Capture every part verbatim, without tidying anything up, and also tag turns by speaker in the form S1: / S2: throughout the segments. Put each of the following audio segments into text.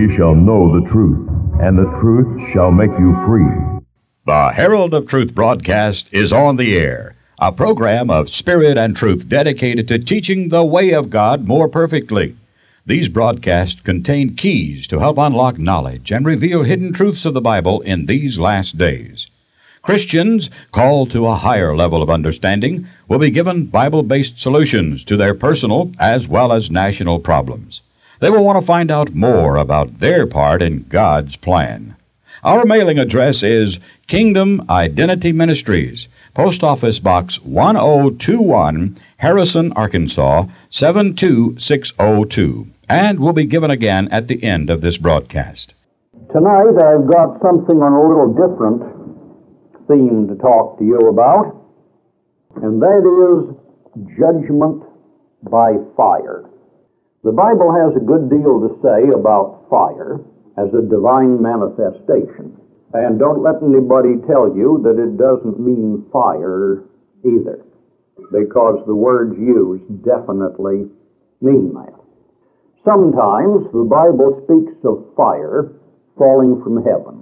S1: ye shall know the truth, and the truth shall make you free.
S2: The Herald of Truth broadcast is on the air, a program of spirit and truth dedicated to teaching the way of God more perfectly. These broadcasts contain keys to help unlock knowledge and reveal hidden truths of the Bible in these last days. Christians called to a higher level of understanding will be given Bible-based solutions to their personal as well as national problems. They will want to find out more about their part in God's plan. Our mailing address is Kingdom Identity Ministries, Post Office Box one oh two one, Harrison, Arkansas, seven two six oh two, and will be given again at the end of this broadcast.
S3: Tonight I've got something on a little different theme to talk to you about, and that is judgment by fire. The Bible has a good deal to say about fire as a divine manifestation, and don't let anybody tell you that it doesn't mean fire either, because the words used definitely mean that. Sometimes the Bible speaks of fire falling from heaven.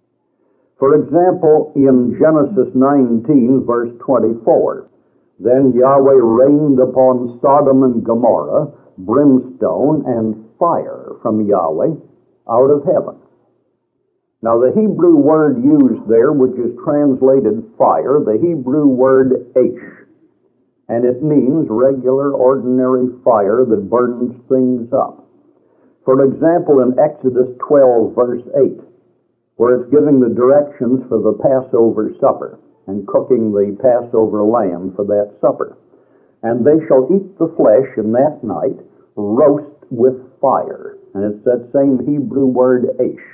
S3: For example, in Genesis nineteen, verse twenty-four, then Yahweh rained upon Sodom and Gomorrah brimstone and fire from Yahweh out of heaven. Now the Hebrew word used there, which is translated fire, the Hebrew word ash, and it means regular, ordinary fire that burns things up. For example, in Exodus twelve, verse eight, where it's giving the directions for the Passover supper and cooking the Passover lamb for that supper. And they shall eat the flesh in that night, roast with fire. And it's that same Hebrew word ash.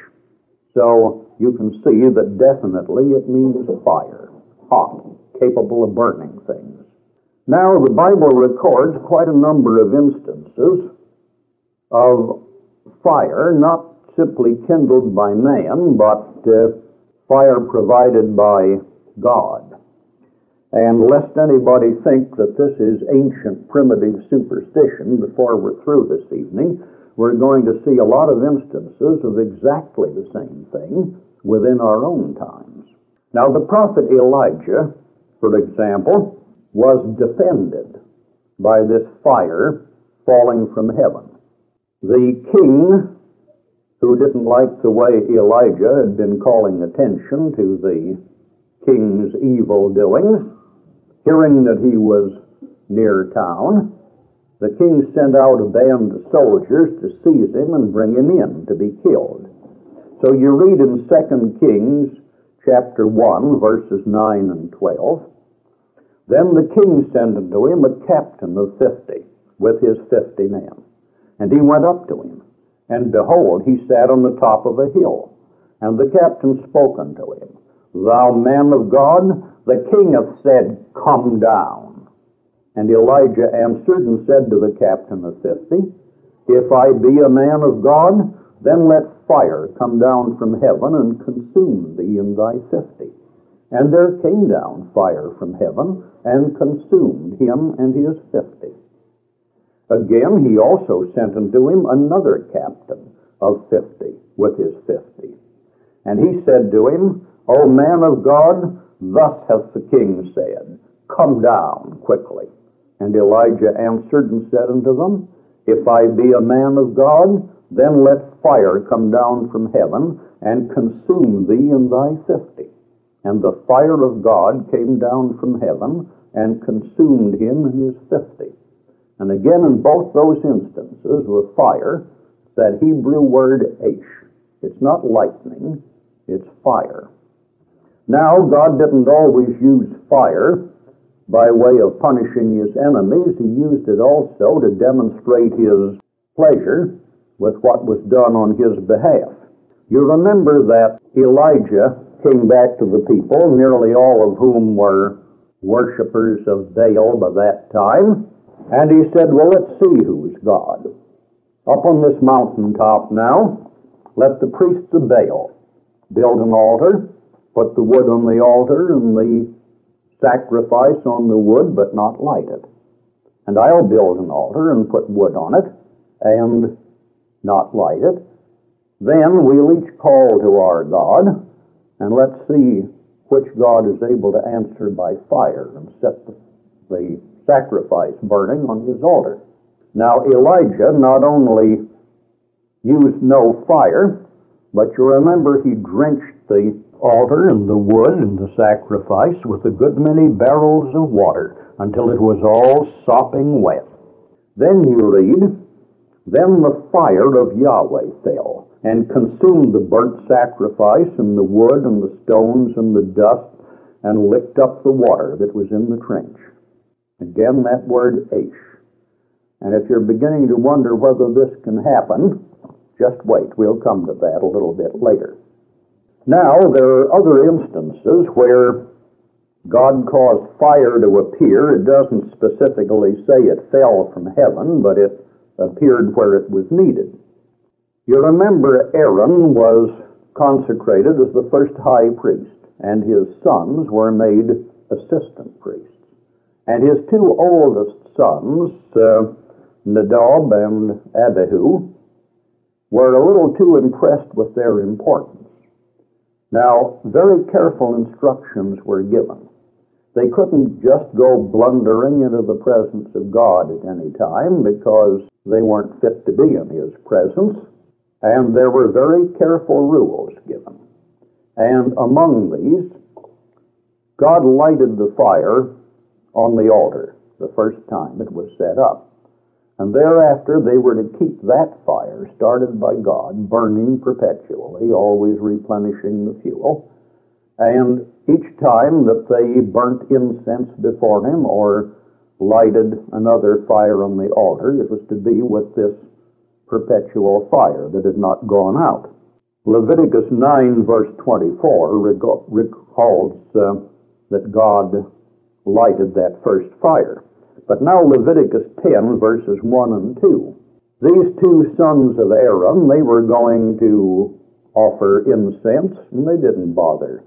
S3: So you can see that definitely it means fire, hot, capable of burning things. Now the Bible records quite a number of instances of fire, not simply kindled by man, but uh, fire provided by God. And lest anybody think that this is ancient, primitive superstition, before we're through this evening, we're going to see a lot of instances of exactly the same thing within our own times. Now, the prophet Elijah, for example, was defended by this fire falling from heaven. The king, who didn't like the way Elijah had been calling attention to the king's evil doings, hearing that he was near town, the king sent out a band of soldiers to seize him and bring him in to be killed. So you read in Second Kings chapter one, verses nine and twelve, then the king sent unto him a captain of fifty with his fifty men, and he went up to him. And behold, he sat on the top of a hill. And the captain spoke unto him, Thou man of God, the king hath said, Come down. And Elijah answered and said to the captain of fifty, If I be a man of God, then let fire come down from heaven and consume thee and thy fifty. And there came down fire from heaven and consumed him and his fifty. Again, he also sent unto him another captain of fifty with his fifty. And he said to him, O man of God, thus hath the king said, Come down quickly. And Elijah answered and said unto them, If I be a man of God, then let fire come down from heaven and consume thee and thy fifty. And the fire of God came down from heaven and consumed him and his fifty. And again, in both those instances with fire, that Hebrew word ash. It's not lightning, it's fire. Now, God didn't always use fire by way of punishing his enemies. He used it also to demonstrate his pleasure with what was done on his behalf. You remember that Elijah came back to the people, nearly all of whom were worshipers of Baal by that time. And he said, well, let's see who's God. Up on this mountaintop now, let the priests of Baal build an altar, put the wood on the altar and the sacrifice on the wood, but not light it. And I'll build an altar and put wood on it and not light it. Then we'll each call to our God, and let's see which God is able to answer by fire and set the, the sacrifice burning on his altar. Now Elijah not only used no fire, but you remember he drenched the altar and the wood and the sacrifice with a good many barrels of water until it was all sopping wet. Then you read, then the fire of Yahweh fell and consumed the burnt sacrifice and the wood and the stones and the dust and licked up the water that was in the trench. Again, that word Aish. And if you're beginning to wonder whether this can happen, just wait. We'll come to that a little bit later. Now, there are other instances where God caused fire to appear. It doesn't specifically say it fell from heaven, but it appeared where it was needed. You remember Aaron was consecrated as the first high priest, and his sons were made assistant priests. And his two oldest sons, uh, Nadab and Abihu, were a little too impressed with their importance. Now, very careful instructions were given. They couldn't just go blundering into the presence of God at any time because they weren't fit to be in his presence, and there were very careful rules given. And among these, God lighted the fire on the altar the first time it was set up. And thereafter they were to keep that fire started by God burning perpetually, always replenishing the fuel. And each time that they burnt incense before him or lighted another fire on the altar, it was to be with this perpetual fire that had not gone out. Leviticus nine verse twenty-four recalls uh, that God lighted that first fire. But now Leviticus ten, verses one and two. These two sons of Aaron, they were going to offer incense, and they didn't bother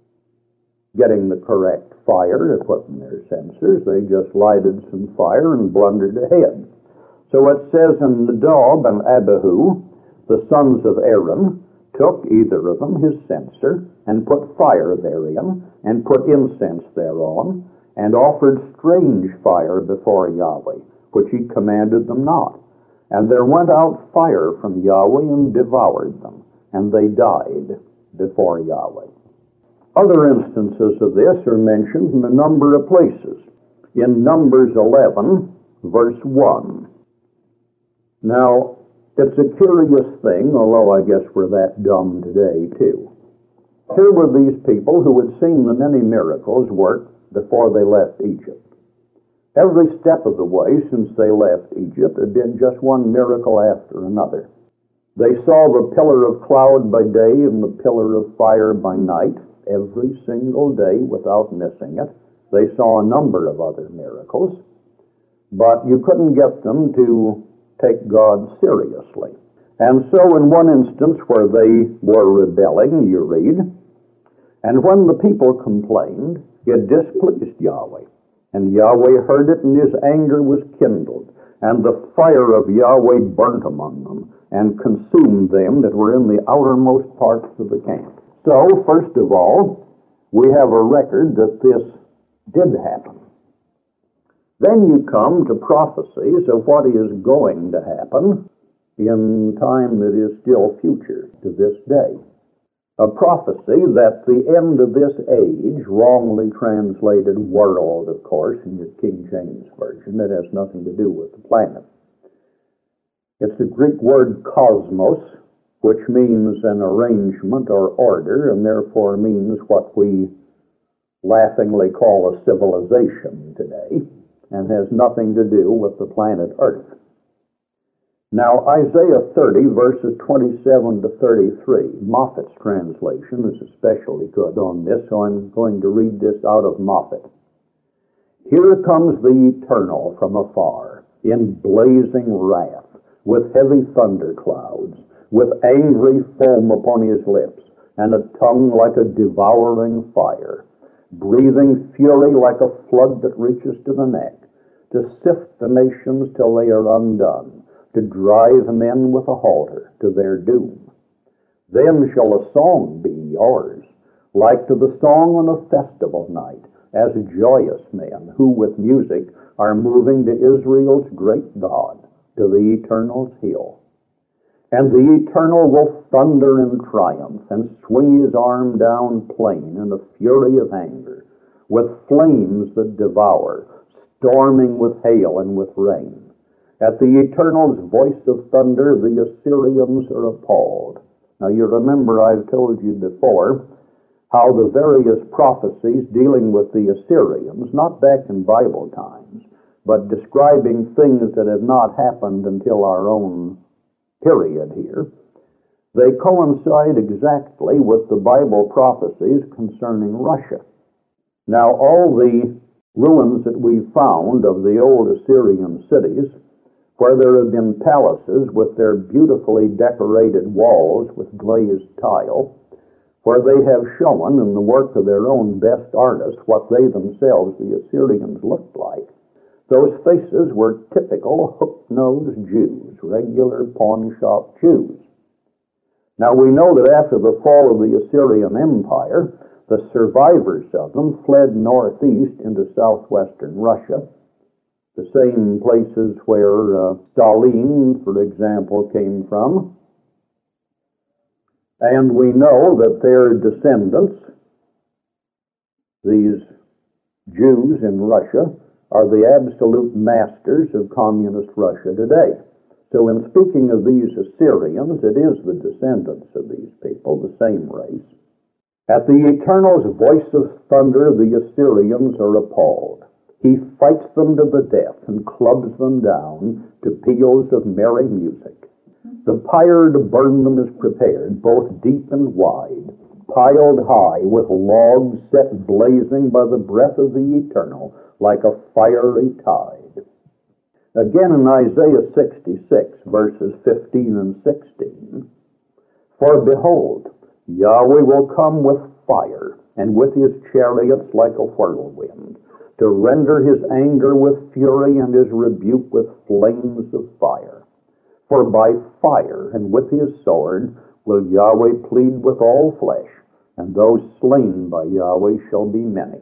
S3: getting the correct fire to put in their censers. They just lighted some fire and blundered ahead. So it says in Nadab and Abihu, the sons of Aaron, took either of them his censer, and put fire therein, and put incense thereon, and offered strange fire before Yahweh, which he commanded them not. And there went out fire from Yahweh and devoured them, and they died before Yahweh. Other instances of this are mentioned in a number of places. In Numbers eleven, verse one. Now, it's a curious thing, although I guess we're that dumb today, too. Here were these people who had seen the many miracles worked before they left Egypt. Every step of the way since they left Egypt had been just one miracle after another. They saw the pillar of cloud by day and the pillar of fire by night, every single day without missing it. They saw a number of other miracles, but you couldn't get them to take God seriously. And so in one instance where they were rebelling, you read, and when the people complained, it displeased Yahweh. And Yahweh heard it, and his anger was kindled. And the fire of Yahweh burnt among them, and consumed them that were in the outermost parts of the camp. So, first of all, we have a record that this did happen. Then you come to prophecies of what is going to happen in time that is still future to this day. A prophecy that the end of this age, wrongly translated world, of course, in your King James Version, that has nothing to do with the planet. It's the Greek word cosmos, which means an arrangement or order, and therefore means what we laughingly call a civilization today, and has nothing to do with the planet Earth. Now, Isaiah thirty, verses twenty-seven to thirty-three, Moffat's translation is especially good on this, so I'm going to read this out of Moffat. Here comes the Eternal from afar, in blazing wrath, with heavy thunder clouds, with angry foam upon his lips, and a tongue like a devouring fire, breathing fury like a flood that reaches to the neck, to sift the nations till they are undone, to drive men with a halter to their doom. Then shall a song be yours, like to the song on a festival night, as joyous men who with music are moving to Israel's great God, to the Eternal's hill. And the Eternal will thunder in triumph, and swing his arm down plain in a fury of anger, with flames that devour, storming with hail and with rain. At the Eternal's voice of thunder, the Assyrians are appalled. Now you remember I've told you before how the various prophecies dealing with the Assyrians, not back in Bible times, but describing things that have not happened until our own period here, they coincide exactly with the Bible prophecies concerning Russia. Now all the ruins that we've found of the old Assyrian cities, where there have been palaces with their beautifully decorated walls with glazed tile, where they have shown in the work of their own best artists what they themselves, the Assyrians, looked like. Those faces were typical hook-nosed Jews, regular pawn-shop Jews. Now we know that after the fall of the Assyrian Empire, the survivors of them fled northeast into southwestern Russia, the same places where uh, Stalin, for example, came from. And we know that their descendants, these Jews in Russia, are the absolute masters of communist Russia today. So in speaking of these Assyrians, it is the descendants of these people, the same race. At the Eternal's voice of thunder, the Assyrians are appalled. He fights them to the death and clubs them down to peals of merry music. The pyre to burn them is prepared, both deep and wide, piled high with logs set blazing by the breath of the Eternal, like a fiery tide. Again in Isaiah sixty-six, verses fifteen and sixteen, for behold, Yahweh will come with fire, and with his chariots like a whirlwind, to render his anger with fury and his rebuke with flames of fire. For by fire and with his sword will Yahweh plead with all flesh, and those slain by Yahweh shall be many.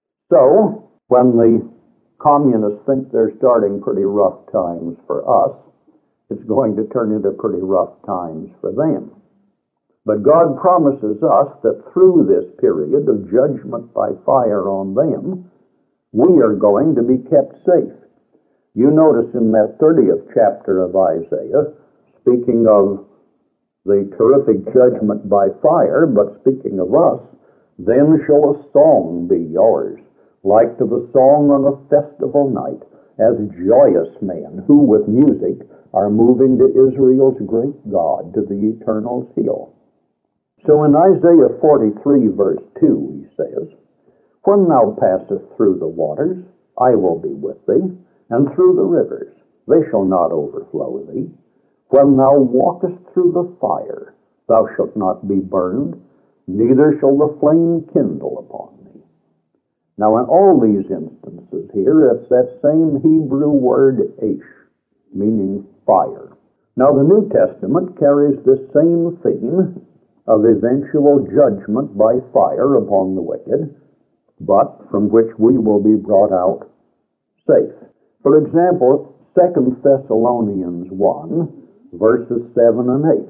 S3: So, when the communists think they're starting pretty rough times for us, it's going to turn into pretty rough times for them. But God promises us that through this period of judgment by fire on them, we are going to be kept safe. You notice in that thirtieth chapter of Isaiah, speaking of the terrific judgment by fire, but speaking of us, then shall a song be yours, like to the song on a festival night, as joyous men who with music are moving to Israel's great God, to the Eternal's hill. So in Isaiah forty-three, verse two, he says, when thou passest through the waters, I will be with thee, and through the rivers, they shall not overflow thee. When thou walkest through the fire, thou shalt not be burned, neither shall the flame kindle upon thee. Now in all these instances here, it's that same Hebrew word ash, meaning fire. Now the New Testament carries this same theme of eventual judgment by fire upon the wicked, but from which we will be brought out safe. For example, Second Thessalonians one, verses seven and eight.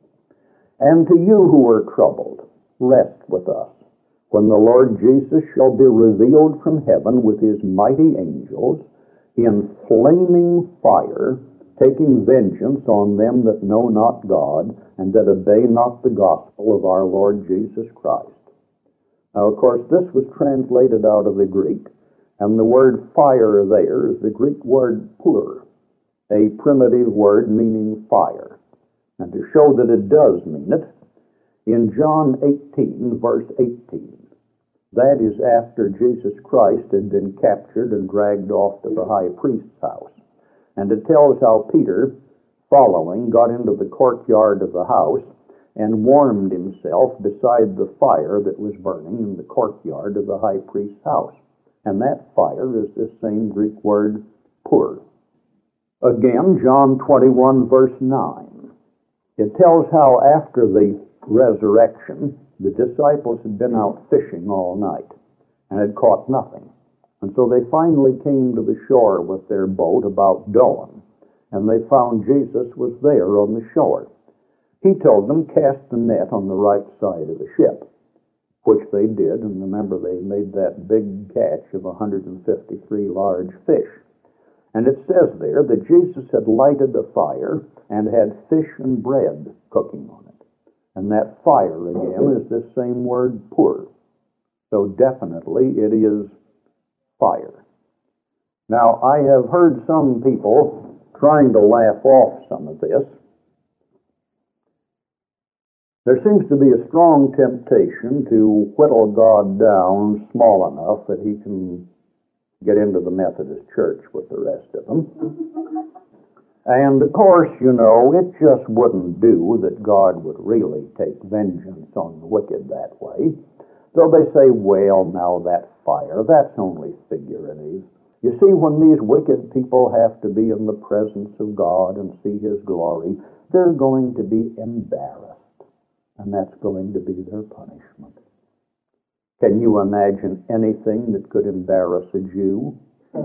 S3: And to you who are troubled, rest with us, when the Lord Jesus shall be revealed from heaven with his mighty angels, in flaming fire, taking vengeance on them that know not God, and that obey not the gospel of our Lord Jesus Christ. Now, of course, this was translated out of the Greek, and the word fire there is the Greek word pur, a primitive word meaning fire. And to show that it does mean it, in John eighteen, verse eighteen, that is after Jesus Christ had been captured and dragged off to the high priest's house. And it tells how Peter, following, got into the courtyard of the house and warmed himself beside the fire that was burning in the courtyard of the high priest's house. And that fire is this same Greek word, pur. Again, John twenty-one, verse nine. It tells how after the resurrection, the disciples had been out fishing all night and had caught nothing. And so they finally came to the shore with their boat about dawn, and they found Jesus was there on the shore. He told them, cast the net on the right side of the ship, which they did, and remember they made that big catch of one hundred fifty-three large fish. And it says there that Jesus had lighted a fire and had fish and bread cooking on it. And that fire, again, is this same word, pur. So definitely it is fire. Now, I have heard some people trying to laugh off some of this. There seems to be a strong temptation to whittle God down small enough that he can get into the Methodist Church with the rest of them. And of course, you know, it just wouldn't do that God would really take vengeance on the wicked that way. So they say, well, now that fire, that's only figurative. You see, when these wicked people have to be in the presence of God and see his glory, they're going to be embarrassed. And that's going to be their punishment. Can you imagine anything that could embarrass a Jew?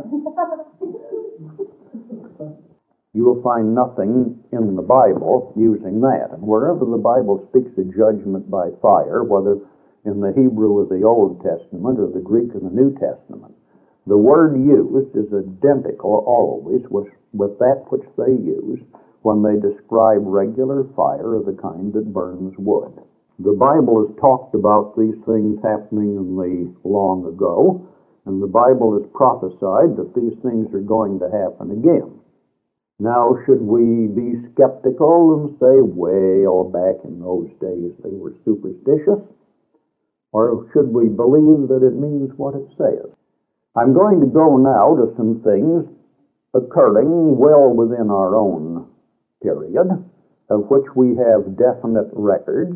S3: You will find nothing in the Bible using that. And wherever the Bible speaks of judgment by fire, whether in the Hebrew of the Old Testament or the Greek of the New Testament, the word used is identical always with, with that which they use when they describe regular fire of the kind that burns wood. The Bible has talked about these things happening in the long ago, and the Bible has prophesied that these things are going to happen again. Now, should we be skeptical and say, well, back in those days they were superstitious? Or should we believe that it means what it says? I'm going to go now to some things occurring well within our own period, of which we have definite records,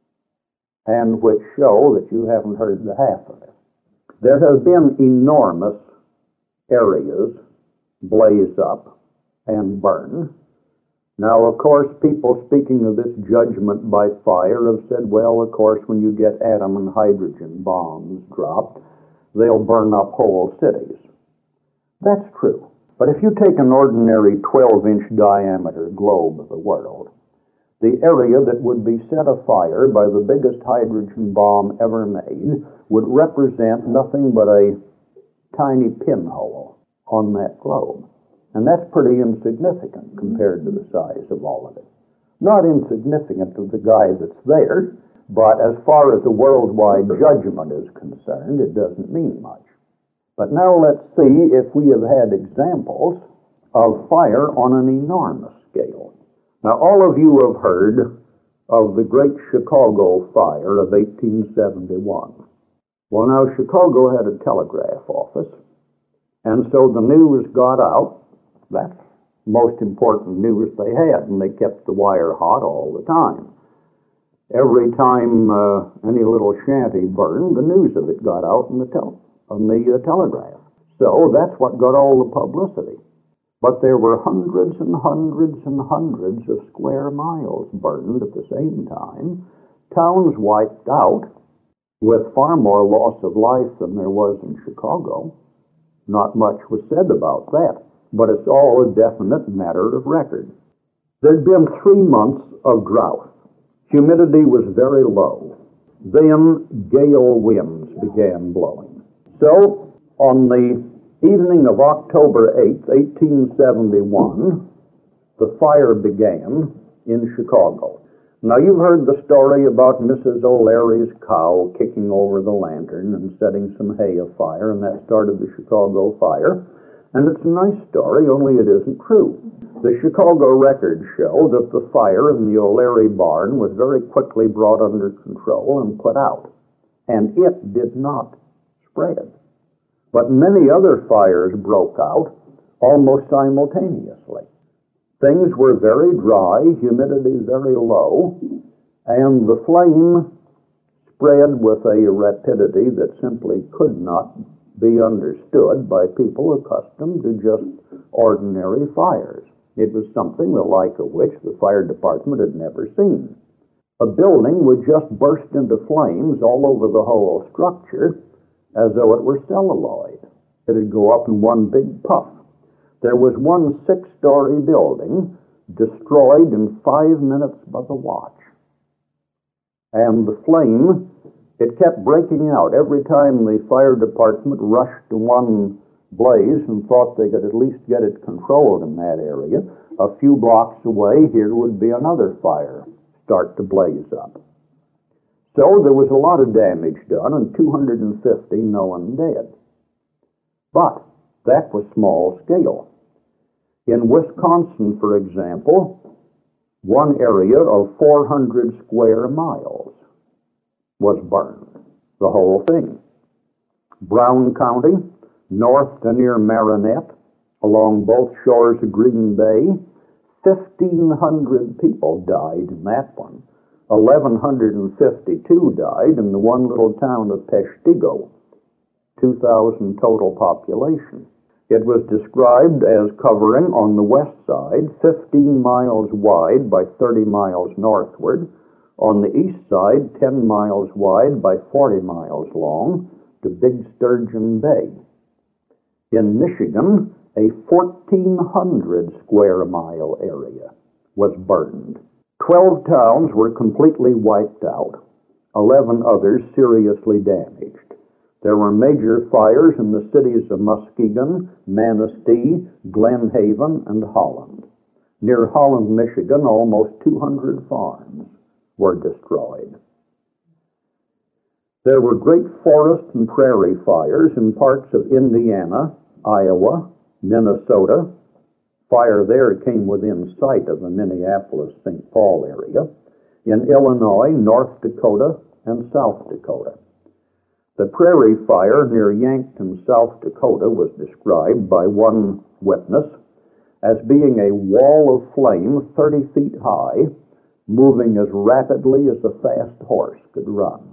S3: and which show that you haven't heard the half of it. There have been enormous areas blaze up and burn. Now, of course, people speaking of this judgment by fire have said, well, of course, when you get atom and hydrogen bombs dropped, they'll burn up whole cities. That's true. But if you take an ordinary twelve-inch diameter globe of the world, the area that would be set afire by the biggest hydrogen bomb ever made would represent nothing but a tiny pinhole on that globe. And that's pretty insignificant compared to the size of all of it. Not insignificant to the guy that's there, but as far as the worldwide judgment is concerned, it doesn't mean much. But now let's see if we have had examples of fire on an enormous scale. Now, all of you have heard of the Great Chicago Fire of eighteen seventy-one. Well, now, Chicago had a telegraph office, and so the news got out. That's the most important news they had, and they kept the wire hot all the time. Every time uh, any little shanty burned, the news of it got out in the tel- on the uh, telegraph. So that's what got all the publicity. But there were hundreds and hundreds and hundreds of square miles burned at the same time, towns wiped out, with far more loss of life than there was in Chicago. Not much was said about that, but it's all a definite matter of record. There'd been three months of drought. Humidity was very low. Then gale winds began blowing. So, on the evening of October eighth, eighteen seventy-one, the fire began in Chicago. Now, you've heard the story about Missus O'Leary's cow kicking over the lantern and setting some hay afire, and that started the Chicago fire. And it's a nice story, only it isn't true. The Chicago records show that the fire in the O'Leary barn was very quickly brought under control and put out. And it did not spread. But many other fires broke out almost simultaneously. Things were very dry, humidity very low, and the flame spread with a rapidity that simply could not be understood by people accustomed to just ordinary fires. It was something the like of which the fire department had never seen. a building would just burst into flames all over the whole structure as though it were celluloid. It'd go up in one big puff. There was one six-story building destroyed in five minutes by the watch. And the flame, it kept breaking out. Every time the fire department rushed to one blaze and thought they could at least get it controlled in that area, a few blocks away here would be another fire start to blaze up. So there was a lot of damage done and two hundred fifty known dead. But that was small scale. In Wisconsin, for example, one area of four hundred square miles was burned, the whole thing. Brown County, north to near Marinette, along both shores of Green Bay, fifteen hundred people died in that one. eleven fifty-two died in the one little town of Peshtigo, two thousand total population. It was described as covering on the west side fifteen miles wide by thirty miles northward, on the east side ten miles wide by forty miles long to Big Sturgeon Bay. In Michigan, a fourteen hundred square mile area was burned. Twelve towns were completely wiped out, eleven others seriously damaged. There were major fires in the cities of Muskegon, Manistee, Glen Haven, and Holland. Near Holland, Michigan, almost two hundred farms were destroyed. There were great forest and prairie fires in parts of Indiana, Iowa, Minnesota. Fire there came within sight of the Minneapolis-Saint Paul area. In Illinois, North Dakota, and South Dakota. The prairie fire near Yankton, South Dakota, was described by one witness as being a wall of flame thirty feet high, moving as rapidly as a fast horse could run.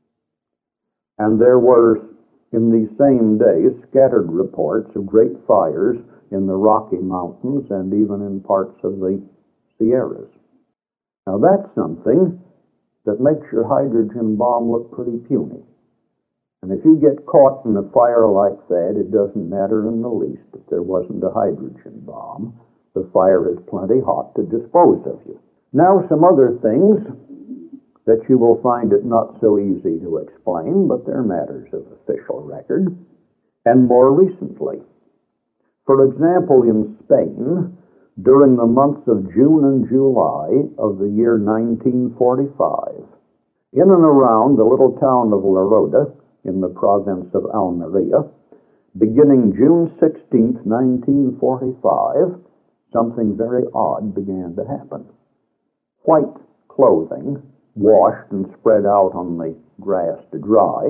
S3: And there were, in these same days, scattered reports of great fires in the Rocky Mountains and even in parts of the Sierras. Now that's something that makes your hydrogen bomb look pretty puny. And if you get caught in a fire like that, it doesn't matter in the least if there wasn't a hydrogen bomb. The fire is plenty hot to dispose of you. Now some other things that you will find it not so easy to explain, but they're matters of official record. And more recently, for example, in Spain, during the months of June and July of the year nineteen forty-five, in and around the little town of La Roda, in the province of Almeria, beginning June sixteenth, nineteen forty-five, something very odd began to happen. White clothing, washed and spread out on the grass to dry,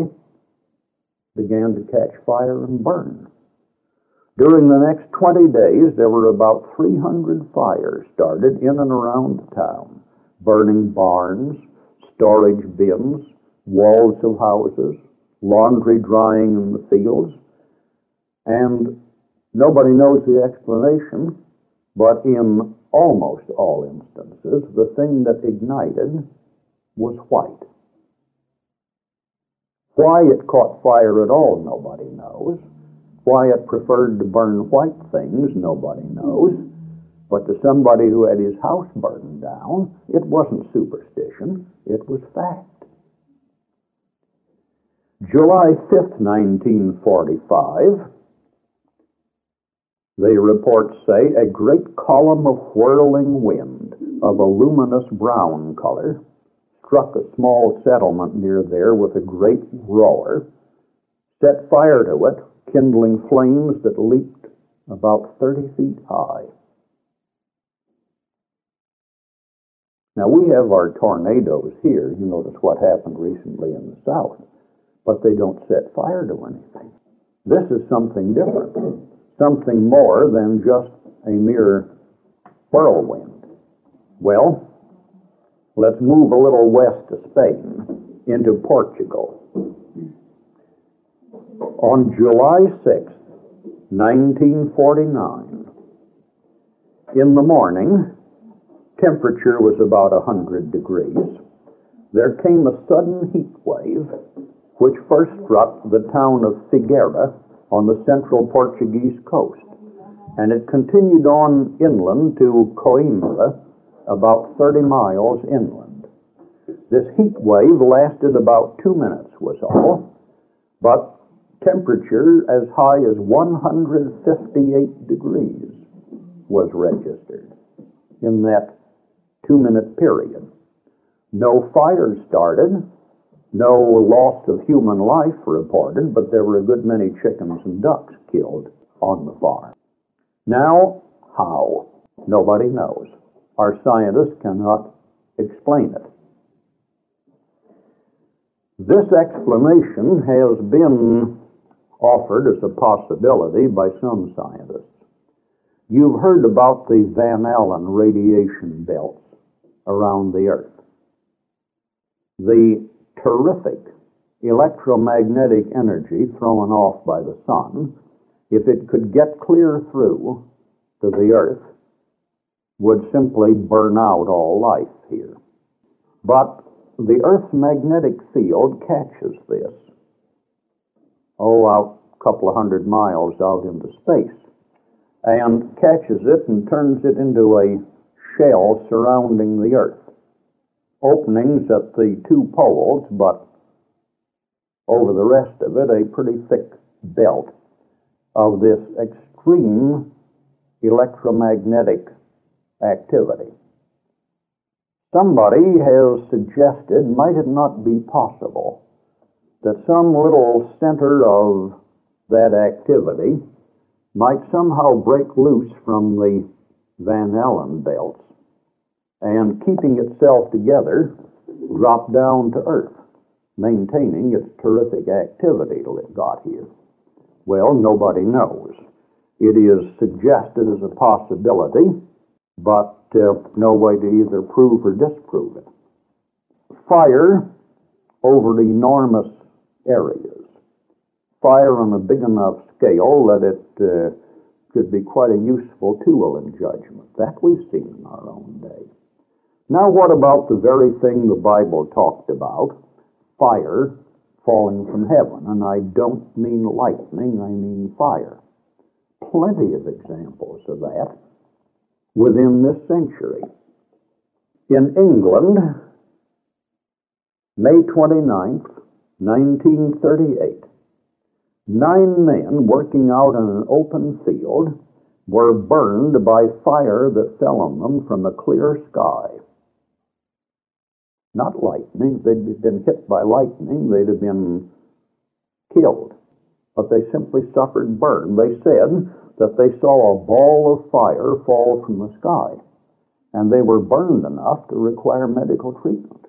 S3: began to catch fire and burn. During the next twenty days, there were about three hundred fires started in and around the town, burning barns, storage bins, walls of houses, laundry drying in the fields, and nobody knows the explanation, but in almost all instances, the thing that ignited was white. Why it caught fire at all, nobody knows. Why it preferred to burn white things, nobody knows. But to somebody who had his house burned down, it wasn't superstition, it was fact. July fifth, nineteen forty-five, the reports say a great column of whirling wind of a luminous brown color struck a small settlement near there with a great roar, set fire to it, kindling flames that leaped about thirty feet high. Now we have our tornadoes here. You notice what happened recently in the south. But they don't set fire to anything. This is something different, something more than just a mere whirlwind. Well, let's move a little west to Spain, into Portugal. On July sixth, nineteen forty-nine, in the morning, temperature was about one hundred degrees. there came a sudden heat wave which first struck the town of Figueira on the central Portuguese coast, and it continued on inland to Coimbra, about thirty miles inland. This heat wave lasted about two minutes was all, but temperature as high as one hundred fifty-eight degrees was registered in that two-minute period. No fires started, no loss of human life reported, but there were a good many chickens and ducks killed on the farm. Now, how? Nobody knows. Our scientists cannot explain it. This explanation has been offered as a possibility by some scientists. You've heard about the Van Allen radiation belts around the Earth. The terrific electromagnetic energy thrown off by the sun, if it could get clear through to the Earth, would simply burn out all life here. But the Earth's magnetic field catches this, oh, out a couple of hundred miles out into space, and catches it and turns it into a shell surrounding the Earth. Openings at the two poles, but over the rest of it, a pretty thick belt of this extreme electromagnetic activity. Somebody has suggested, might it not be possible that some little center of that activity might somehow break loose from the Van Allen belts and, keeping itself together, drop down to Earth, maintaining its terrific activity till it got here? Well, nobody knows. It is suggested as a possibility, but uh, no way to either prove or disprove it. Fire over enormous areas. Fire on a big enough scale that it uh, could be quite a useful tool in judgment. That we've seen in our own day. Now, what about the very thing the Bible talked about, fire falling from heaven? And I don't mean lightning, I mean fire. Plenty of examples of that within this century. In England, May twenty-ninth, nineteen thirty-eight, nine men working out in an open field were burned by fire that fell on them from a clear sky. Not lightning. They'd been hit by lightning. They'd have been killed. But they simply suffered burn. They said that they saw a ball of fire fall from the sky, and they were burned enough to require medical treatment.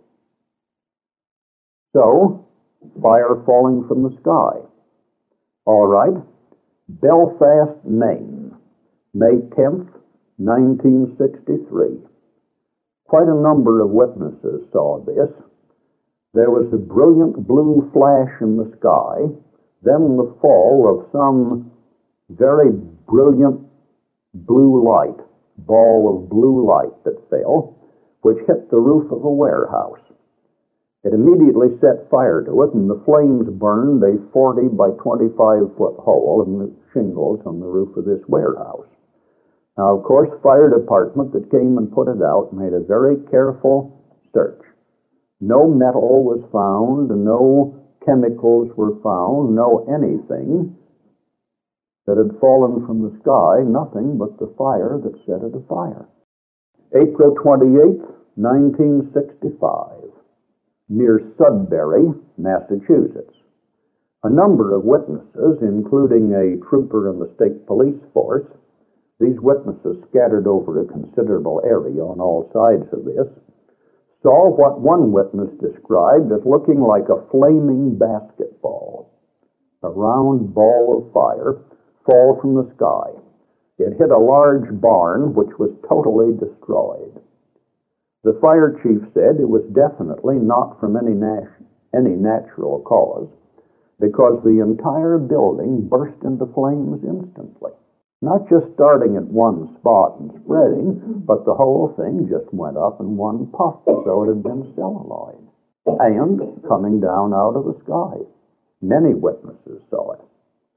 S3: So, fire falling from the sky. All right. Belfast, Maine, May tenth, nineteen sixty-three. Quite a number of witnesses saw this. There was a brilliant blue flash in the sky, then the fall of some very brilliant blue light, ball of blue light that fell, which hit the roof of a warehouse. It immediately set fire to it, and the flames burned a forty by twenty-five foot hole in the shingles on the roof of this warehouse. Now, of course, the fire department that came and put it out made a very careful search. No metal was found, no chemicals were found, no anything that had fallen from the sky, nothing but the fire that set it afire. April twenty-eighth, nineteen sixty-five, near Sudbury, Massachusetts. A number of witnesses, including a trooper in the state police force, these witnesses scattered over a considerable area on all sides of this, saw what one witness described as looking like a flaming basketball, a round ball of fire, fall from the sky. It hit a large barn, which was totally destroyed. The fire chief said it was definitely not from any, nat- any natural cause, because the entire building burst into flames instantly. Not just starting at one spot and spreading, but the whole thing just went up in one puff as though it had been celluloid. and coming down out of the sky. Many witnesses saw it.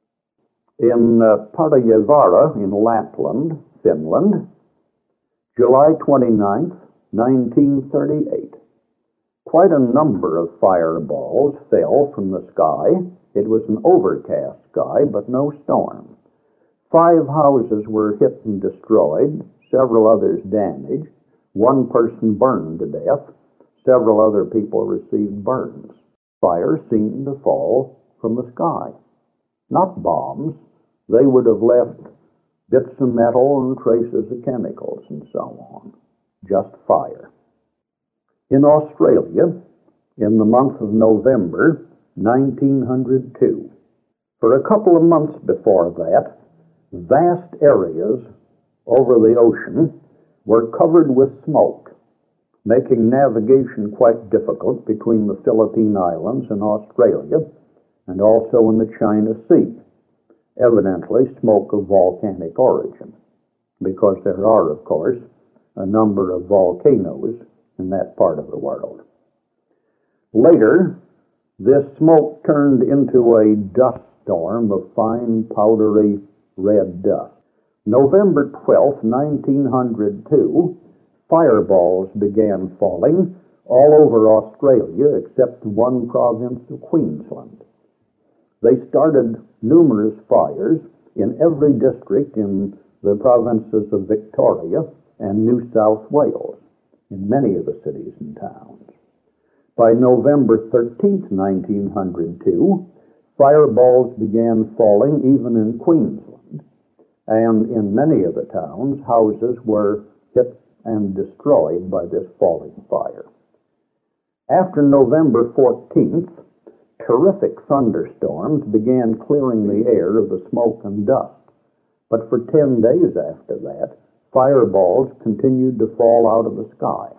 S3: In uh, Patajavara in Lapland, Finland, July twenty-ninth, nineteen thirty-eight, quite a number of fireballs fell from the sky. It was an overcast sky, but no storm. Five houses were hit and destroyed, several others damaged. One person burned to death. Several other people received burns. Fire seemed to fall from the sky. Not bombs. They would have left bits of metal and traces of chemicals and so on. Just fire. In Australia, in the month of November, nineteen oh two, for a couple of months before that, vast areas over the ocean were covered with smoke, making navigation quite difficult between the Philippine Islands and Australia, and also in the China Sea. Evidently smoke of volcanic origin, because there are, of course, a number of volcanoes in that part of the world. Later, this smoke turned into a dust storm of fine, powdery red dust. November twelfth, nineteen oh two, fireballs began falling all over Australia except one province of Queensland. They started numerous fires in every district in the provinces of Victoria and New South Wales, in many of the cities and towns. By November thirteenth, nineteen oh two, fireballs began falling even in Queensland, and in many of the towns, houses were hit and destroyed by this falling fire. After November fourteenth, terrific thunderstorms began clearing the air of the smoke and dust, but for ten days after that, fireballs continued to fall out of the sky.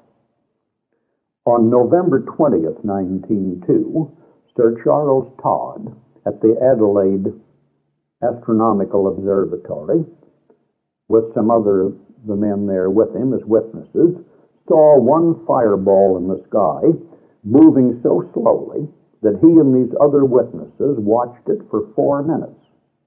S3: On November twentieth, nineteen oh two, Sir Charles Todd at the Adelaide Astronomical Observatory, with some other of the men there with him as witnesses, saw one fireball in the sky moving so slowly that he and these other witnesses watched it for four minutes.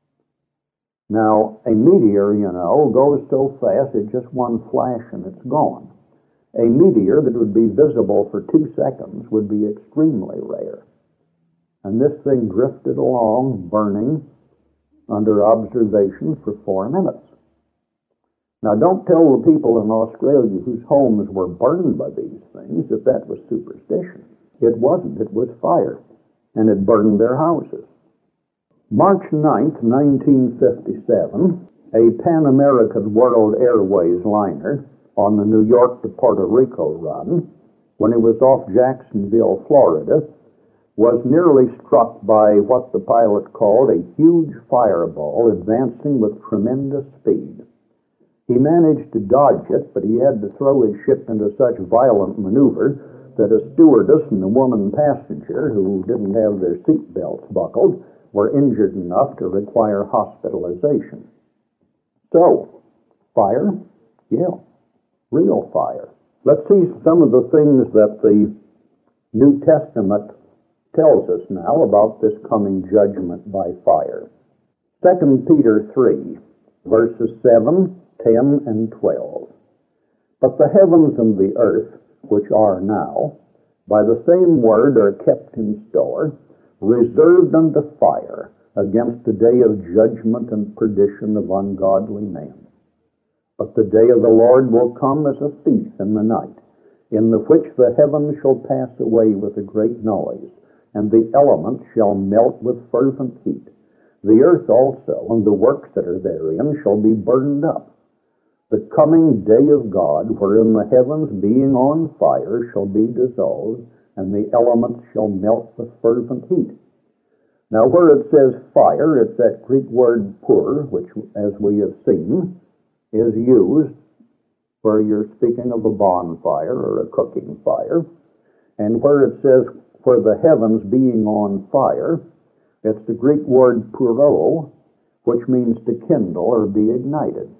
S3: Now, a meteor, you know, goes so fast, it's just one flash and it's gone. A meteor that would be visible for two seconds would be extremely rare. And this thing drifted along, burning, under observation for four minutes. Now, don't tell the people in Australia whose homes were burned by these things that that was superstition. It wasn't. It was fire, and it burned their houses. March ninth, nineteen fifty-seven, a Pan American World Airways liner on the New York to Puerto Rico run, when it was off Jacksonville, Florida, was nearly struck by what the pilot called a huge fireball advancing with tremendous speed. He managed to dodge it, but he had to throw his ship into such violent maneuver that a stewardess and a woman passenger who didn't have their seat belts buckled were injured enough to require hospitalization. So, fire? Yeah, real fire. Let's see some of the things that the New Testament tells us now about this coming judgment by fire. Second Peter three, verses seven, ten, and twelve. But the heavens and the earth, which are now, by the same word are kept in store, reserved unto fire, against the day of judgment and perdition of ungodly men. But the day of the Lord will come as a thief in the night, in the which the heavens shall pass away with a great noise, and the elements shall melt with fervent heat. The earth also, and the works that are therein, shall be burned up. The coming day of God, wherein the heavens being on fire shall be dissolved, and the elements shall melt with fervent heat. Now, where it says fire, it's that Greek word pur, which, as we have seen, is used where you're speaking of a bonfire or a cooking fire. And where it says, for the heavens being on fire, it's the Greek word puro, which means to kindle or be ignited.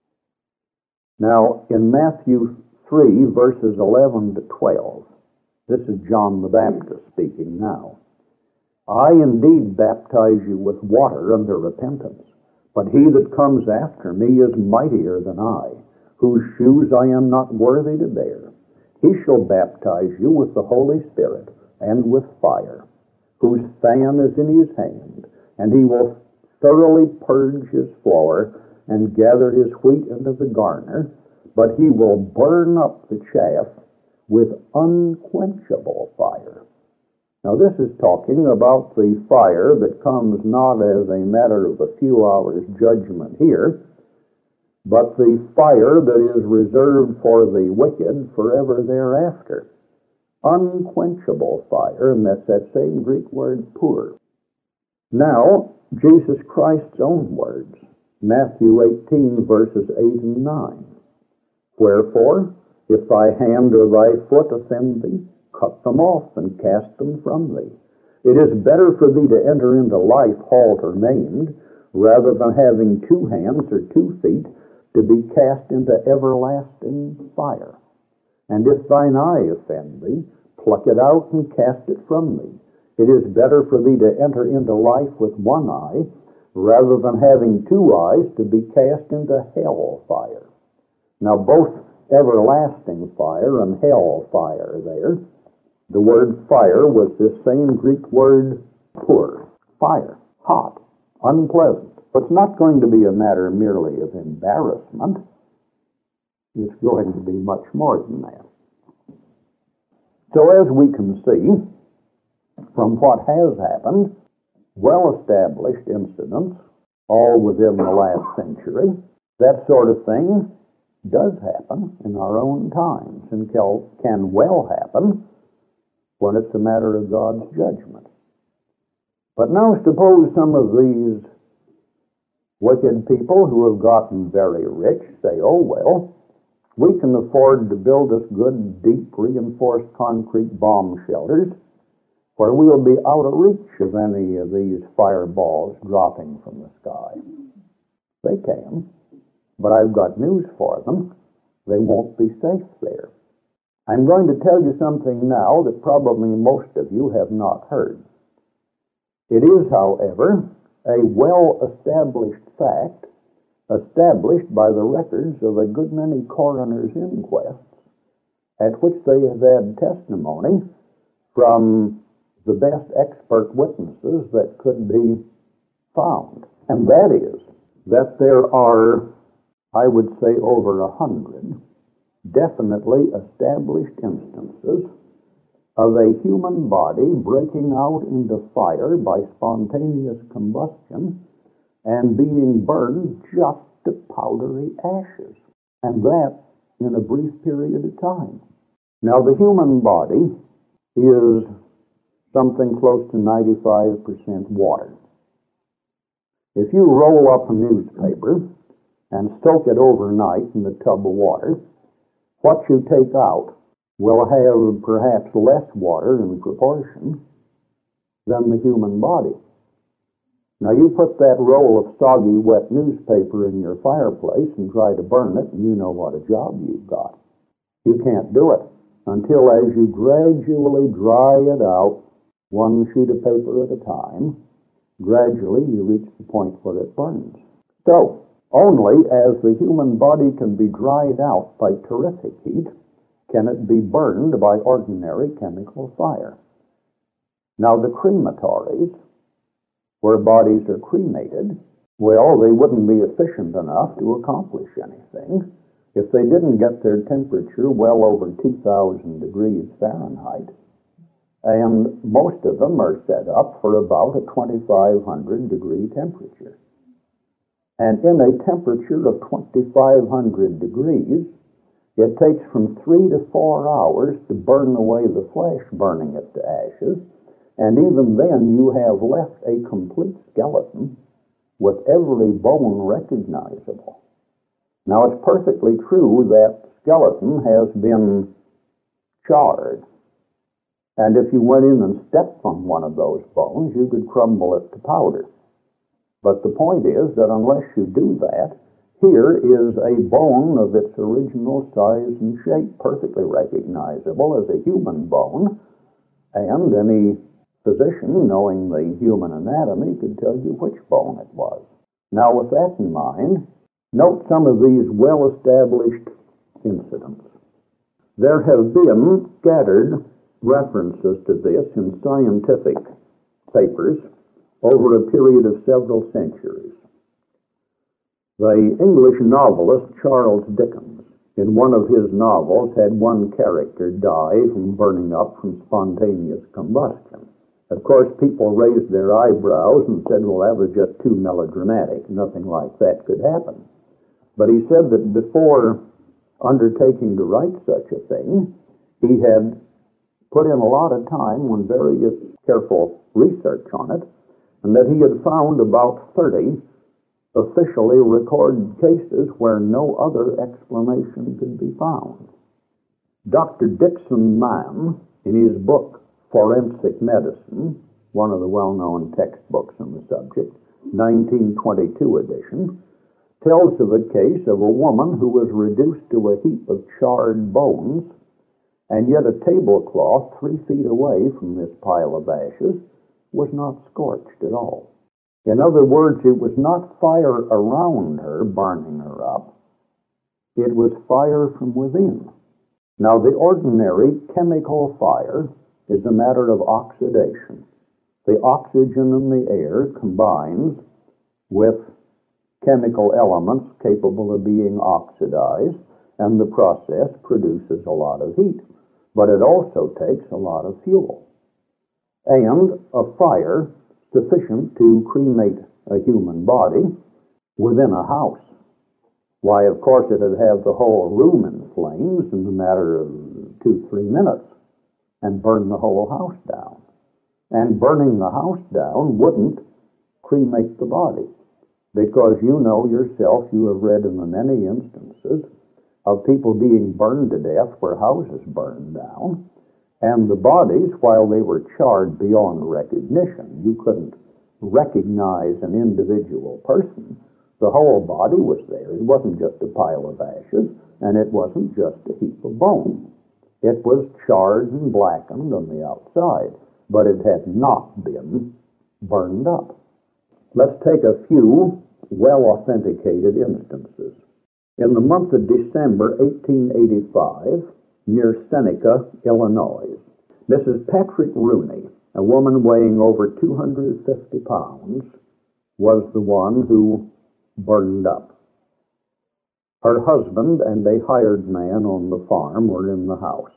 S3: Now, in Matthew three, verses eleven to twelve, This is John the Baptist speaking now. I indeed baptize you with water unto repentance, but he that comes after me is mightier than I, whose shoes I am not worthy to bear. He shall baptize you with the Holy Spirit and with fire, whose fan is in his hand, and he will thoroughly purge his floor and gather his wheat into the garner, but he will burn up the chaff with unquenchable fire. Now this is talking about the fire that comes not as a matter of a few hours judgment here, but the fire that is reserved for the wicked forever thereafter. Unquenchable fire, and that's that same Greek word, pur. Now, Jesus Christ's own words, Matthew eighteen, verses eight and nine. Wherefore, if thy hand or thy foot offend thee, cut them off and cast them from thee. It is better for thee to enter into life halt or maimed, rather than having two hands or two feet to be cast into everlasting fire. And if thine eye offend thee, pluck it out and cast it from thee. It is better for thee to enter into life with one eye, rather than having two eyes to be cast into hell fire. Now both everlasting fire and hell fire there, the word fire was this same Greek word pur, fire, hot, unpleasant. But it's not going to be a matter merely of embarrassment. It's going to be much more than that. So as we can see from what has happened, well-established incidents, all within the last century, that sort of thing does happen in our own times and can well happen when it's a matter of God's judgment. But now suppose some of these wicked people who have gotten very rich say, oh, well, we can afford to build us good, deep, reinforced concrete bomb shelters where we'll be out of reach of any of these fireballs dropping from the sky. They can, but I've got news for them. They won't be safe there. I'm going to tell you something now that probably most of you have not heard. It is, however, a well-established fact, established by the records of a good many coroner's inquests, at which they have had testimony from the best expert witnesses that could be found. And that is that there are, I would say, over a hundred definitely established instances of a human body breaking out into fire by spontaneous combustion and being burned just to powdery ashes, and that in a brief period of time. Now, the human body is something close to ninety-five percent water. If you roll up a newspaper and soak it overnight in a tub of water, what you take out will have perhaps less water in proportion than the human body. Now you put that roll of soggy, wet newspaper in your fireplace and try to burn it, and you know what a job you've got. You can't do it until as you gradually dry it out, one sheet of paper at a time, gradually you reach the point where it burns. So, only as the human body can be dried out by terrific heat can it be burned by ordinary chemical fire. Now the crematories, where bodies are cremated, well, they wouldn't be efficient enough to accomplish anything if they didn't get their temperature well over two thousand degrees Fahrenheit. And most of them are set up for about a twenty-five hundred degree temperature. And in a temperature of twenty-five hundred degrees, it takes from three to four hours to burn away the flesh, burning it to ashes. And even then, you have left a complete skeleton with every bone recognizable. Now, it's perfectly true that skeleton has been charred. And if you went in and stepped on one of those bones, you could crumble it to powder. But the point is that unless you do that, Here is a bone of its original size and shape, perfectly recognizable as a human bone, and any physician, knowing the human anatomy, could tell you which bone it was. Now, with that in mind, note some of these well-established incidents. There have been scattered references to this in scientific papers over a period of several centuries. The English novelist Charles Dickens, in one of his novels, had one character die from burning up from spontaneous combustion. Of course, people raised their eyebrows and said, well, that was just too melodramatic. Nothing like that could happen. But he said that before undertaking to write such a thing, he had put in a lot of time on various careful research on it, and that he had found about thirty officially recorded cases where no other explanation could be found. Doctor Dixon Mann, in his book Forensic Medicine, one of the well-known textbooks on the subject, nineteen twenty-two edition, tells of a case of a woman who was reduced to a heap of charred bones, and yet a tablecloth three feet away from this pile of ashes was not scorched at all. In other words, it was not fire around her burning her up. It was fire from within. Now, the ordinary chemical fire is a matter of oxidation. The oxygen in the air combines with chemical elements capable of being oxidized, and the process produces a lot of heat. But it also takes a lot of fuel. And a fire sufficient to cremate a human body within a house. Why, of course, it'd have the whole room in flames in a matter of two, three minutes and burn the whole house down. And burning the house down wouldn't cremate the body, because you know yourself, you have read in the many instances of people being burned to death where houses burned down, and the bodies, while they were charred beyond recognition, you couldn't recognize an individual person. The whole body was there. It wasn't just a pile of ashes, and it wasn't just a heap of bones. It was charred and blackened on the outside, but it had not been burned up. Let's take a few well-authenticated instances. In the month of December eighteen eighty-five, near Seneca, Illinois, Missus Patrick Rooney, a woman weighing over two hundred fifty pounds, was the one who burned up. Her husband and a hired man on the farm were in the house.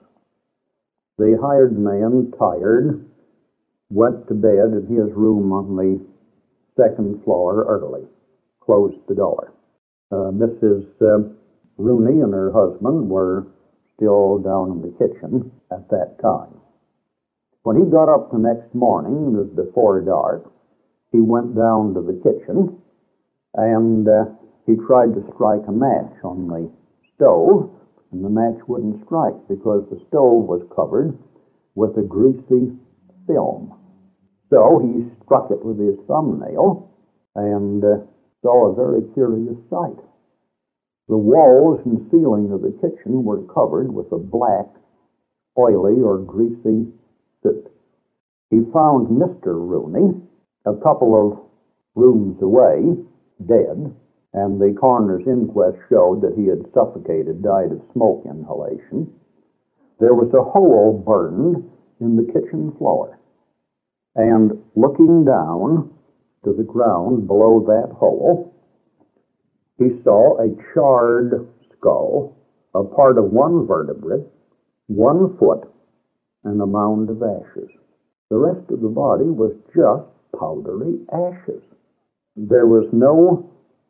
S3: The hired man, tired, went to bed in his room on the second floor early, closed the door. Uh, Missus Uh, Rooney and her husband were still down in the kitchen at that time. When he got up the next morning, it was before dark, he went down to the kitchen and uh, he tried to strike a match on the stove, and the match wouldn't strike because the stove was covered with a greasy film. So he struck it with his thumbnail and uh, saw a very curious sight. The walls and ceiling of the kitchen were covered with a black, oily, or greasy soot. He found Mister Rooney a couple of rooms away, dead, and the coroner's inquest showed that he had suffocated, died of smoke inhalation. There was a hole burned in the kitchen floor, and looking down to the ground below that hole, he saw a charred skull, a part of one vertebrae, one foot, and a mound of ashes. The rest of the body was just powdery ashes. There was no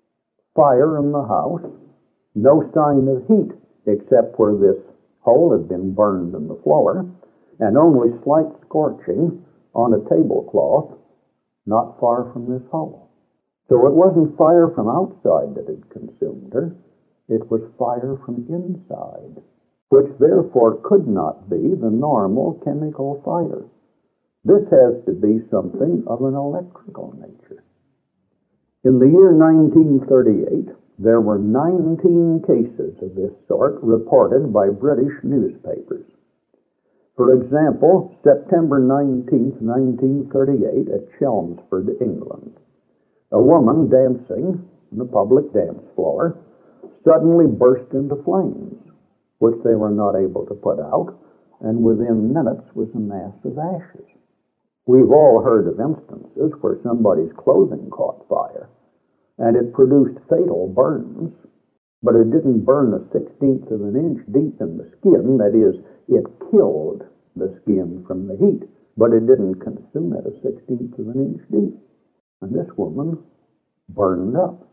S3: fire in the house, no sign of heat, except where this hole had been burned in the floor, and only slight scorching on a tablecloth not far from this hole. So it wasn't fire from outside that had consumed her, it was fire from inside, which therefore could not be the normal chemical fire. This has to be something of an electrical nature. In the year nineteen thirty-eight, There were nineteen cases of this sort reported by British newspapers. For example, September nineteenth, nineteen thirty-eight, at Chelmsford, England, a woman dancing on a public dance floor suddenly burst into flames, which they were not able to put out, and within minutes was a mass of ashes. We've all heard of instances where somebody's clothing caught fire, and it produced fatal burns, but it didn't burn a sixteenth of an inch deep in the skin. That is, it killed the skin from the heat, but it didn't consume it a sixteenth of an inch deep. And this woman burned up.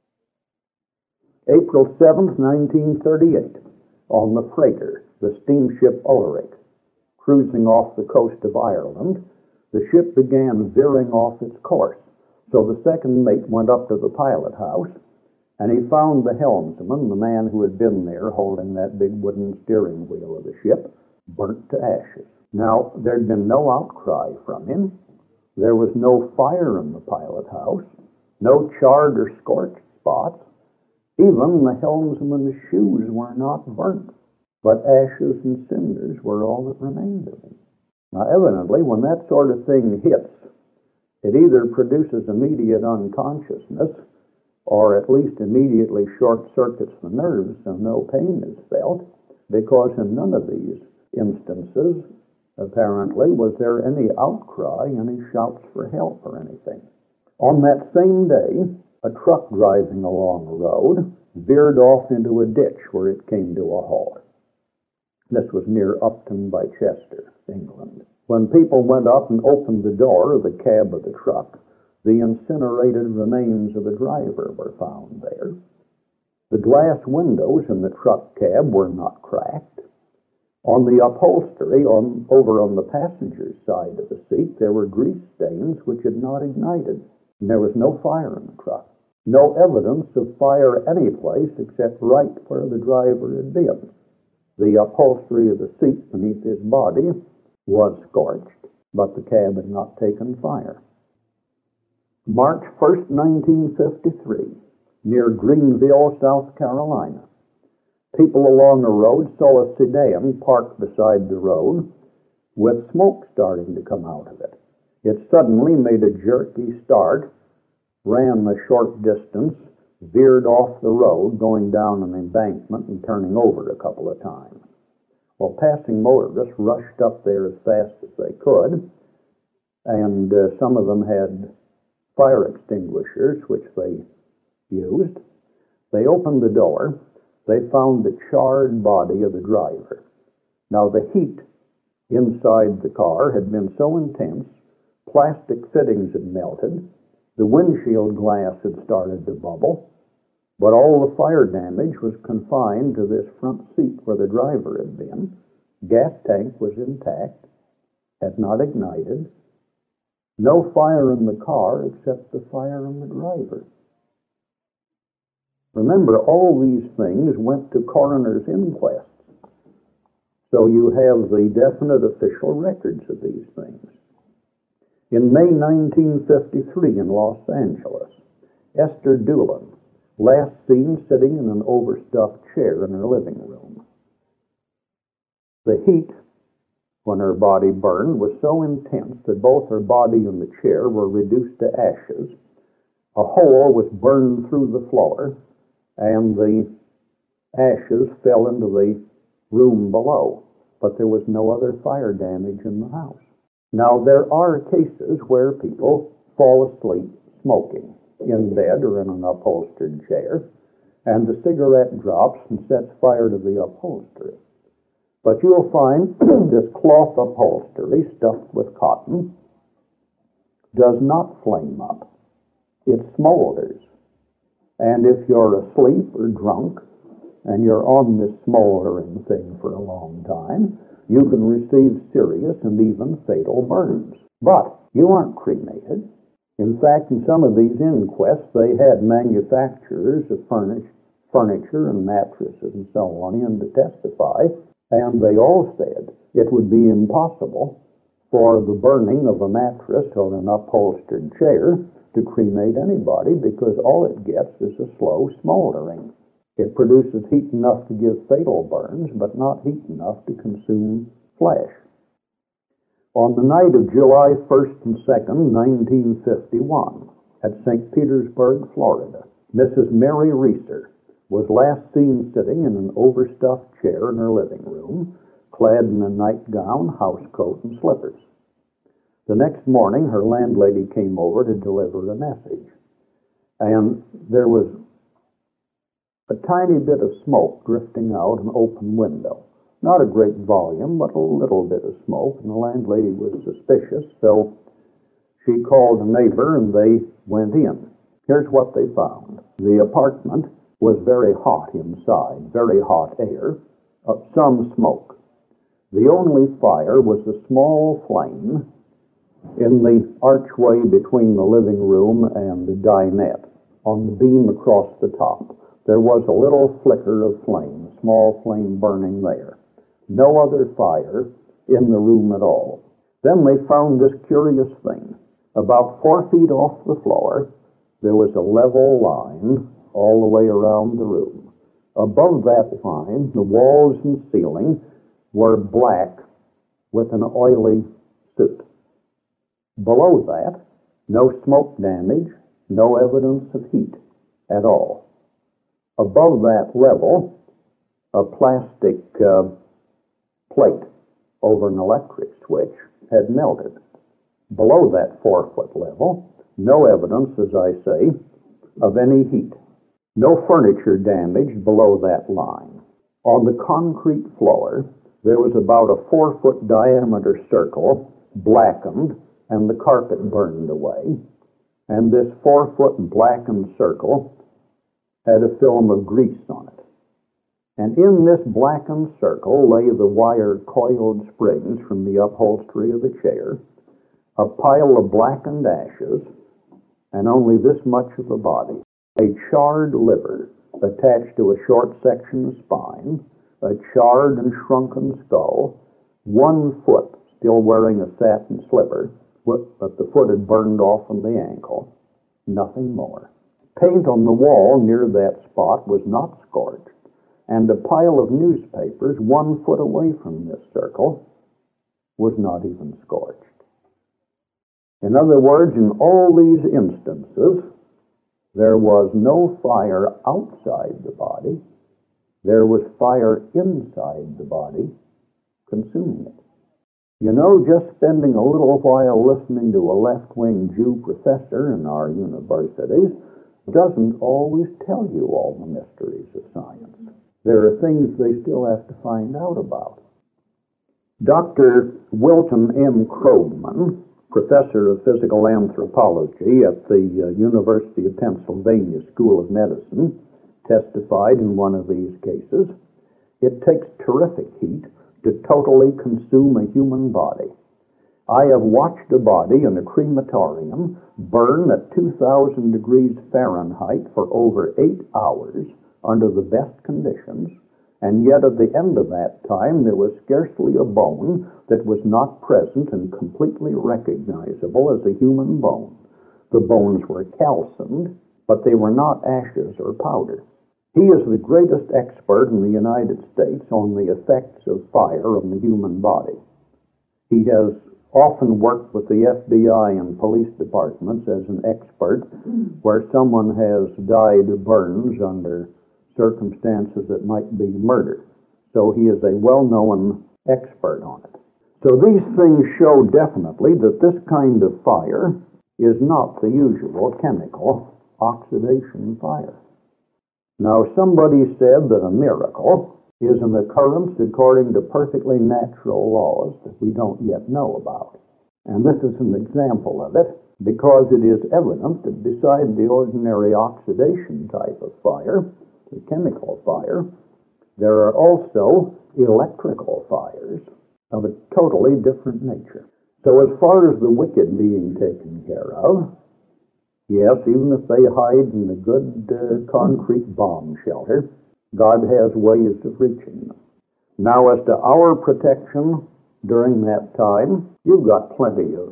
S3: April seventh, nineteen thirty-eight, on the freighter, the steamship Ulrich, cruising off the coast of Ireland, the ship began veering off its course. So the second mate went up to the pilot house, and he found the helmsman, the man who had been there holding that big wooden steering wheel of the ship, burnt to ashes. Now, there'd been no outcry from him. There was no fire in the pilot house, no charred or scorched spots. Even the helmsman's shoes were not burnt, but ashes and cinders were all that remained of him. Now, evidently, when that sort of thing hits, it either produces immediate unconsciousness or at least immediately short-circuits the nerves so no pain is felt, because in none of these instances, apparently, was there any outcry, any shouts for help or anything. On that same day, a truck driving along the road veered off into a ditch where it came to a halt. This was near Upton by Chester, England. When people went up and opened the door of the cab of the truck, the incinerated remains of the driver were found there. The glass windows in the truck cab were not cracked. On the upholstery, on, over on the passenger's side of the seat, there were grease stains which had not ignited, and there was no fire in the truck. No evidence of fire anyplace except right where the driver had been. The upholstery of the seat beneath his body was scorched, but the cab had not taken fire. March first, nineteen fifty-three, near Greenville, South Carolina, people along the road saw a sedan parked beside the road with smoke starting to come out of it. It suddenly made a jerky start, ran a short distance, veered off the road, going down an embankment and turning over a couple of times. Well, passing motorists rushed up there as fast as they could, and uh, some of them had fire extinguishers, which they used. They opened the door. They found the charred body of the driver. Now, the heat inside the car had been so intense, plastic fittings had melted, the windshield glass had started to bubble, but all the fire damage was confined to this front seat where the driver had been. Gas tank was intact, had not ignited. No fire in the car except the fire in the driver. Remember, all these things went to coroner's inquests, so you have the definite official records of these things. In May nineteen fifty-three in Los Angeles, Esther Doolin, last seen sitting in an overstuffed chair in her living room. The heat, when her body burned, was so intense that both her body and the chair were reduced to ashes. A hole was burned through the floor, and the ashes fell into the room below, but there was no other fire damage in the house. Now, there are cases where people fall asleep smoking in bed or in an upholstered chair, and the cigarette drops and sets fire to the upholstery. But you'll find this cloth upholstery stuffed with cotton does not flame up. It smolders. And if you're asleep or drunk and you're on this smoldering thing for a long time, you can receive serious and even fatal burns. But you aren't cremated. In fact, in some of these inquests, they had manufacturers of furnish, furniture and mattresses and so on in to testify, and they all said it would be impossible for the burning of a mattress or an upholstered chair to cremate anybody because all it gets is a slow smoldering. It produces heat enough to give fatal burns, but not heat enough to consume flesh. On the night of July first and second, nineteen fifty-one, at Saint Petersburg, Florida, Missus Mary Reeser was last seen sitting in an overstuffed chair in her living room, clad in a nightgown, housecoat, and slippers. The next morning, her landlady came over to deliver a message, and there was a tiny bit of smoke drifting out an open window. Not a great volume, but a little bit of smoke, and the landlady was suspicious, so she called a neighbor, and they went in. Here's what they found. The apartment was very hot inside, very hot air, uh, some smoke. The only fire was a small flame in the archway between the living room and the dinette. On the beam across the top, there was a little flicker of flame, a small flame burning there. No other fire in the room at all. Then they found this curious thing. About four feet off the floor, there was a level line all the way around the room. Above that line, the walls and ceiling were black with an oily soot. Below that, no smoke damage, no evidence of heat at all. Above that level, a plastic uh, plate over an electric switch had melted. Below that four-foot level, no evidence, as I say, of any heat. No furniture damage below that line. On the concrete floor, there was about a four-foot diameter circle, blackened, and the carpet burned away. And this four-foot blackened circle had a film of grease on it. And in this blackened circle lay the wire coiled springs from the upholstery of the chair, a pile of blackened ashes, and only this much of a body. A charred liver attached to a short section of spine, a charred and shrunken skull, one foot still wearing a satin slipper, but the foot had burned off from the ankle. Nothing more. Paint on the wall near that spot was not scorched, and a pile of newspapers one foot away from this circle was not even scorched. In other words, in all these instances, there was no fire outside the body. There was fire inside the body, consuming it. You know, just spending a little while listening to a left-wing Jew professor in our universities doesn't always tell you all the mysteries of science. There are things they still have to find out about. Doctor Wilton M. Krogman, professor of physical anthropology at the uh, University of Pennsylvania School of Medicine, testified in one of these cases. It takes terrific heat to totally consume a human body. I have watched a body in a crematorium burn at two thousand degrees Fahrenheit for over eight hours under the best conditions, and yet at the end of that time there was scarcely a bone that was not present and completely recognizable as a human bone. The bones were calcined, but they were not ashes or powder. He is the greatest expert in the United States on the effects of fire on the human body. He has often worked with the F B I and police departments as an expert where someone has died of burns under circumstances that might be murder. So he is a well-known expert on it. So these things show definitely that this kind of fire is not the usual chemical oxidation fire. Now, somebody said that a miracle is an occurrence according to perfectly natural laws that we don't yet know about. And this is an example of it because it is evident that beside the ordinary oxidation type of fire, the chemical fire, there are also electrical fires of a totally different nature. So as far as the wicked being taken care of, yes, even if they hide in a good uh, concrete bomb shelter, God has ways of reaching them. Now, as to our protection during that time, you've got plenty of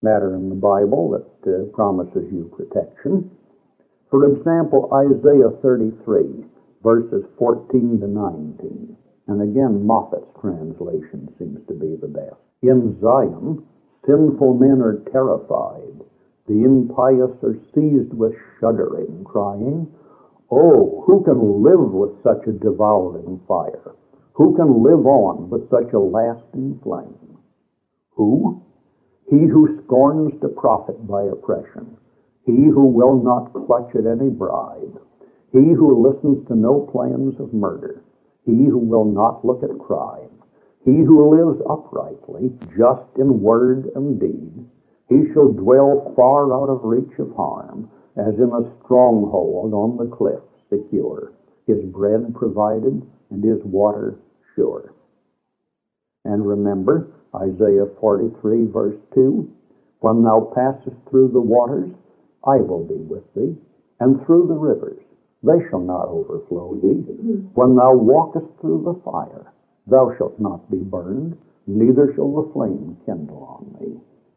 S3: matter in the Bible that uh, promises you protection. For example, Isaiah thirty-three, verses fourteen to nineteen. And again, Moffat's translation seems to be the best. In Zion, sinful men are terrified. The impious are seized with shuddering, crying, "Oh, who can live with such a devouring fire? Who can live on with such a lasting flame?" Who? He who scorns to profit by oppression. He who will not clutch at any bribe. He who listens to no plans of murder. He who will not look at crime. He who lives uprightly, just in word and deed. He shall dwell far out of reach of harm, as in a stronghold on the cliff secure, his bread provided and his water sure. And remember, Isaiah forty-three, verse two, "When thou passest through the waters, I will be with thee, and through the rivers, they shall not overflow thee. When thou walkest through the fire, thou shalt not be burned, neither shall the flame kindle on thee."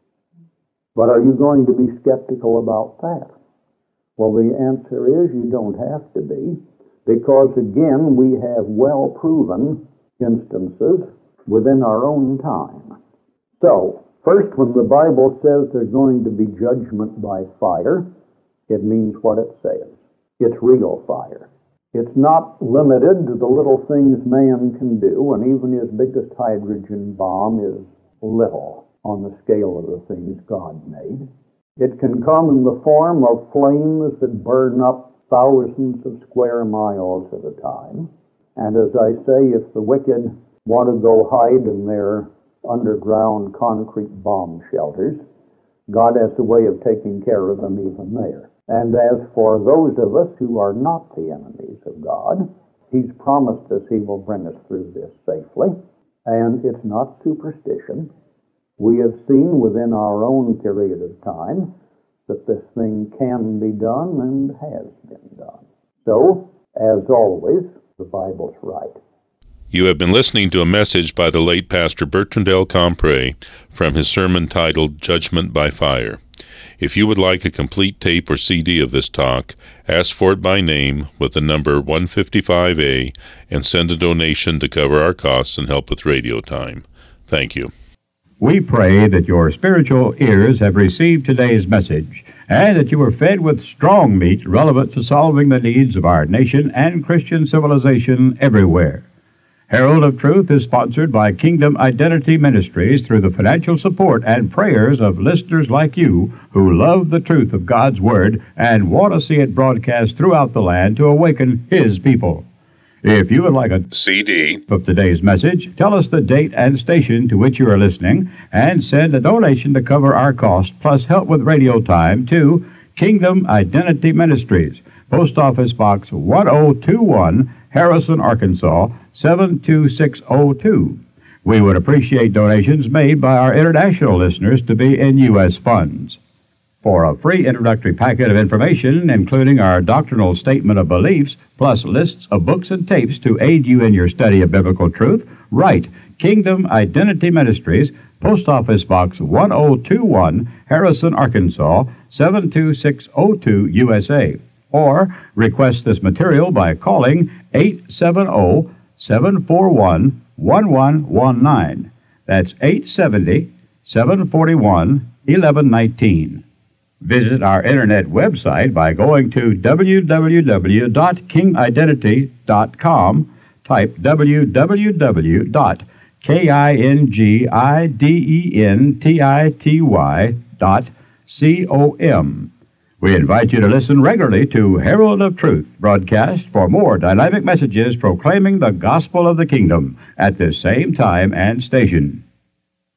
S3: But are you going to be skeptical about that? Well, the answer is you don't have to be, because again, we have well-proven instances within our own time. So, first, when the Bible says there's going to be judgment by fire, it means what it says. It's real fire. It's not limited to the little things man can do, and even his biggest hydrogen bomb is little on the scale of the things God made. It can come in the form of flames that burn up thousands of square miles at a time. And as I say, if the wicked want to go hide in their underground concrete bomb shelters, God has a way of taking care of them even there. And as for those of us who are not the enemies of God, He's promised us He will bring us through this safely. And it's not superstition. We have seen within our own period of time that this thing can be done and has been done. So, as always, the Bible's right.
S4: You have been listening to a message by the late Pastor Bertrand L. Compre from his sermon titled Judgment by Fire. If you would like a complete tape or C D of this talk, ask for it by name with the number one fifty-five A and send a donation to cover our costs and help with radio time. Thank you.
S2: We pray that your spiritual ears have received today's message and that you were fed with strong meat relevant to solving the needs of our nation and Christian civilization everywhere. Herald of Truth is sponsored by Kingdom Identity Ministries through the financial support and prayers of listeners like you who love the truth of God's Word and want to see it broadcast throughout the land to awaken His people. If you would like a
S4: C D
S2: of today's message, tell us the date and station to which you are listening and send a donation to cover our cost plus help with radio time to Kingdom Identity Ministries, Post Office Box one oh two one, Harrison, Arkansas, seven two six oh two. We would appreciate donations made by our international listeners to be in U S funds. For a free introductory packet of information, including our doctrinal statement of beliefs, plus lists of books and tapes to aid you in your study of biblical truth, write Kingdom Identity Ministries, Post Office Box one oh two one, Harrison, Arkansas, seven two six oh two, U S A. Or request this material by calling eight seven zero, seven four one, one one one nine. That's eight seven zero, seven four one, one one one nine. Visit our internet website by going to w w w dot king identity dot com. Type w w w dot king identity dot com. We invite you to listen regularly to Herald of Truth broadcast for more dynamic messages proclaiming the gospel of the kingdom at this same time and station.